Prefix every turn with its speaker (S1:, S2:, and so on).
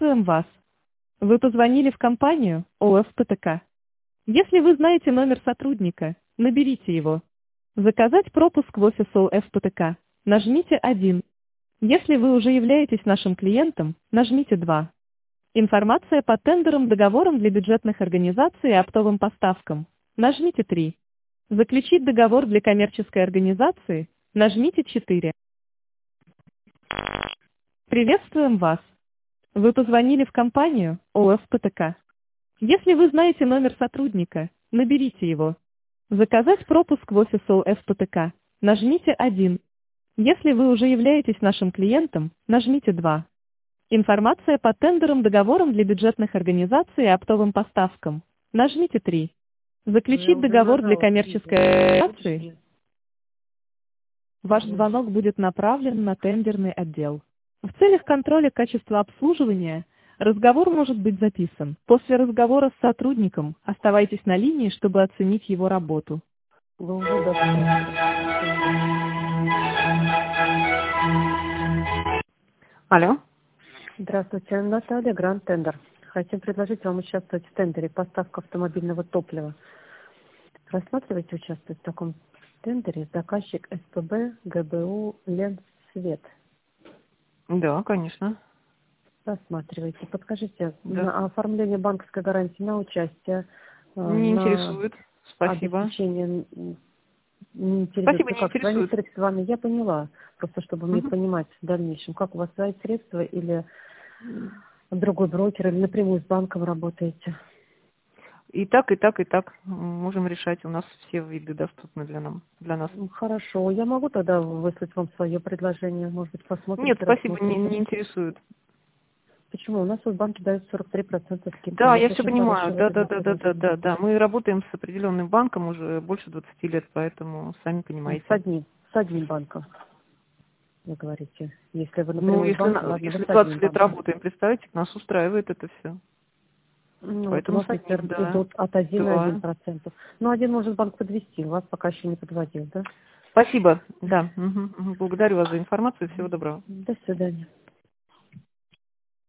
S1: Приветствуем вас. Вы позвонили в компанию ОФ ПТК. Если вы знаете номер сотрудника, наберите его. Заказать пропуск в офис ОФ ПТК. Нажмите 1. Если вы уже являетесь нашим клиентом, нажмите 2. Информация по тендерам, договорам для бюджетных организаций и оптовым поставкам. Нажмите 3. Заключить договор для коммерческой организации. Нажмите 4. Приветствуем вас. Вы позвонили в компанию ОФ ПТК. Если вы знаете номер сотрудника, наберите его. Заказать пропуск в офис ОФ ПТК. Нажмите 1. Если вы уже являетесь нашим клиентом, нажмите 2. Информация по тендерам, договорам для бюджетных организаций и оптовым поставкам. Нажмите 3.
S2: Ну, я
S1: Заключить
S2: уже
S1: договор для
S2: нажала
S1: коммерческой организации. Ваш звонок будет направлен на тендерный отдел. В целях контроля качества обслуживания разговор может быть записан. После разговора с сотрудником оставайтесь на линии, чтобы оценить его работу.
S2: Вы уже достали.
S3: Алло.
S2: Здравствуйте, Наталья, Гранд Тендер. Хотим предложить вам участвовать в тендере поставка автомобильного топлива. Рассматриваете участвовать в таком тендере заказчик СПБ ГБУ Ленсвет.
S3: Да, конечно.
S2: Рассматривайте. Подскажите,
S3: Да.
S2: на оформление банковской гарантии на участие,
S3: Не
S2: на
S3: интересует. Спасибо.
S2: обеспечение не интересует.
S3: Спасибо,
S2: Ну
S3: не
S2: как, своими
S3: интересует.
S2: средствами, я поняла, просто чтобы мне
S3: Мгм.
S2: понимать в дальнейшем, как у вас свои средства или другой брокер, или напрямую с банком работаете.
S3: И так, и так, и так. Можем решать. У нас все виды доступны для нас.
S2: Хорошо, я могу тогда выслать вам свое предложение, может быть, посмотрите,
S3: Нет, спасибо, не
S2: рассмотрите.
S3: интересует.
S2: Почему? У нас в банке дают 43% скидку.
S3: Да,
S2: У нас
S3: я все
S2: очень
S3: понимаю.
S2: хороший
S3: Да,
S2: выгодный предложение.
S3: да. Мы работаем с определенным банком уже больше 20 лет, поэтому сами понимаете.
S2: С одним банком, вы говорите. Если вы
S3: Ну,
S2: напрямую с банком, ладно, вы
S3: если
S2: с одним
S3: 20 лет
S2: банком.
S3: работаем, представьте, нас устраивает это все.
S2: Ну, вот у
S3: Поэтому
S2: нас,
S3: с одним,
S2: например,
S3: да.
S2: идут от 1,1%.
S3: Да.
S2: Ну, один может банк подвести, вас пока еще не подводил, да?
S3: Спасибо. Да. Благодарю вас за информацию. Всего доброго.
S2: До свидания.